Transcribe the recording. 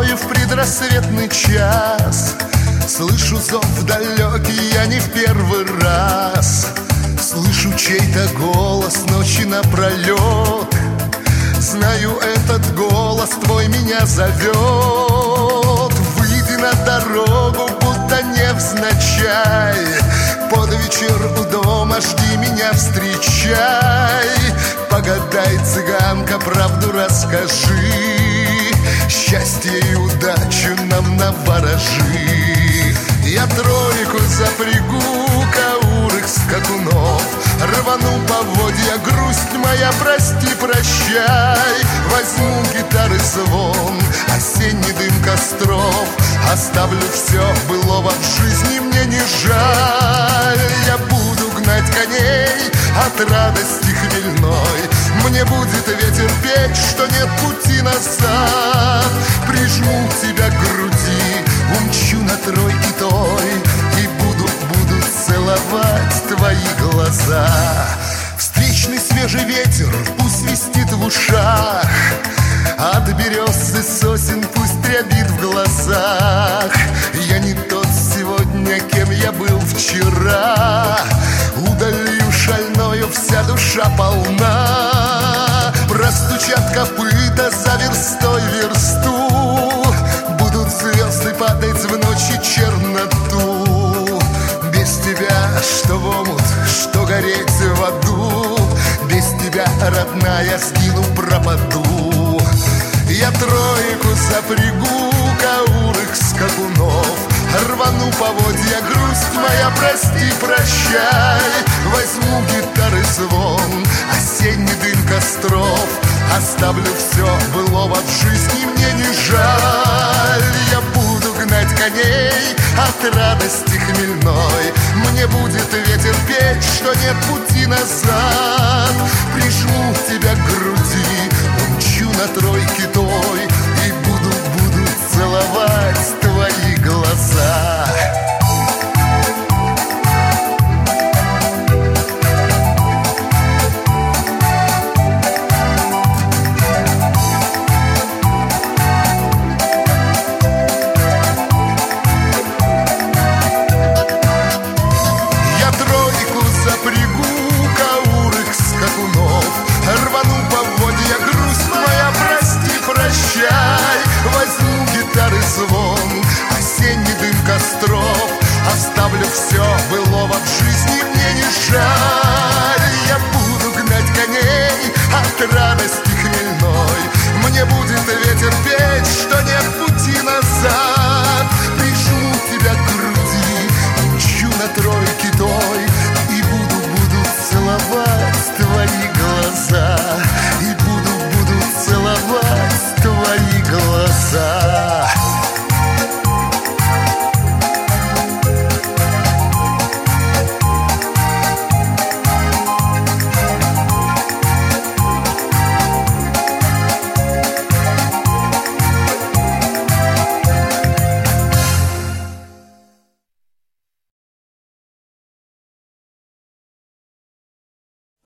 ночи в предрассветный час слышу зов далекий, я не в первый раз. Слышу чей-то голос ночи напролет. Знаю, этот голос твой меня зовет. Выйди на дорогу, будто невзначай. Под вечер у дома жди меня, встречай. Погадай, цыганка, правду расскажи. Счастье и удачу нам наворожи. Я тройку запрягу каурых скакунов, рвану поводья, грусть моя, прости, прощай. Возьму гитары звон, осенний дым костров. Оставлю все былого в жизни, мне не жаль. Я буду гнать коней от радости хмельной. Мне будет ветер петь, что нет пути назад. Прижму тебя к груди, умчу на тройке той и буду целовать твои глаза. Встречный свежий ветер пусть свистит в ушах, от берез и сосен пусть рябит в глазах. Я не тот сегодня, кем я был вчера. Удалью шальною, вся душа полна. Простучат копыта за верстой версту. Будут звезды падать в ночи черноту. Без тебя, что в омут, что гореть в аду. Без тебя, родная, сгину, пропаду. Я тройку запрягу каурых скакунов, рвану поводья, грусть моя, прости, прощай. Возьму гитары звон, осенний дым костров. Оставлю все былого в жизни, мне не жаль. Я буду гнать коней от радости хмельной. Мне будет ветер петь, что нет пути назад. Прижму тебя к груди, умчу на тройке той